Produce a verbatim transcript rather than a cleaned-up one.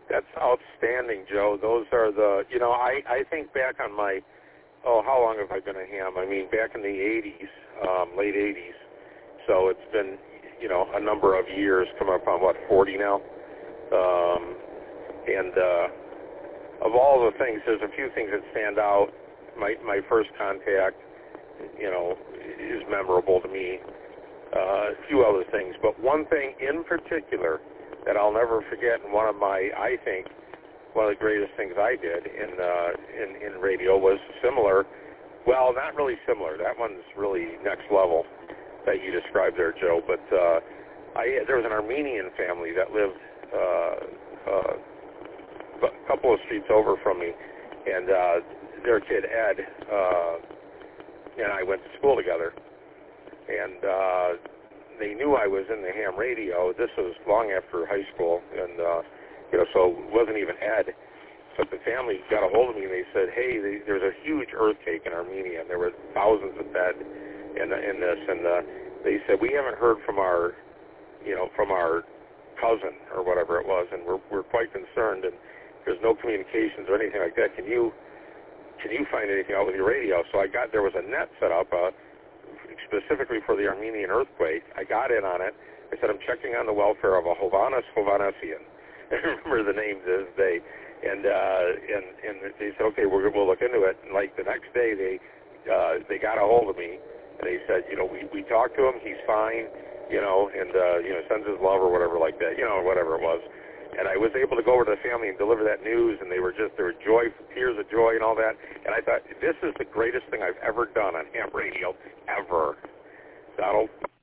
That's outstanding, Joe. Those are the, you know, I, I think back on my, oh, how long have I been a ham? I mean, back in the eighties, um, late eighties. So it's been, you know, a number of years, coming up on, what, forty now? Um, and uh, of all the things, there's a few things that stand out. My, my first contact, you know, is memorable to me. Uh, a few other things. But one thing in particular that I'll never forget, and one of my, I think, one of the greatest things I did in, uh, in in radio was similar. Well, not really similar. That one's really next level that you described there, Joe. But uh, I, there was an Armenian family that lived uh, uh, a couple of streets over from me, and uh, their kid Ed uh, and I went to school together, and uh, they knew I was in the ham radio. This was long after high school, and uh, you know, so it wasn't even Ed. But the family got a hold of me, and they said, "Hey, they, there's a huge earthquake in Armenia, and there were thousands of dead in, in this." And uh, they said, "We haven't heard from our, you know, from our cousin or whatever it was, and we're we're quite concerned. And there's no communications or anything like that. Can you can you find anything out with your radio?" So I got there was a net set up. Uh, specifically for the Armenian earthquake. I got in on it. I said, I'm checking on the welfare of a Hovannes Hovanesian. I remember the name to this day. And uh, and and they said, okay, we're, we'll look into it. And like the next day, they uh, they got a hold of me, and they said, you know, we, we talked to him. He's fine, you know, and, uh, you know, sends his love or whatever like that, you know, whatever it was. And I was able to go over to the family and deliver that news, and they were just, there were joy, tears of joy and all that. And I thought, this is the greatest thing I've ever done on ham radio, ever. Donald?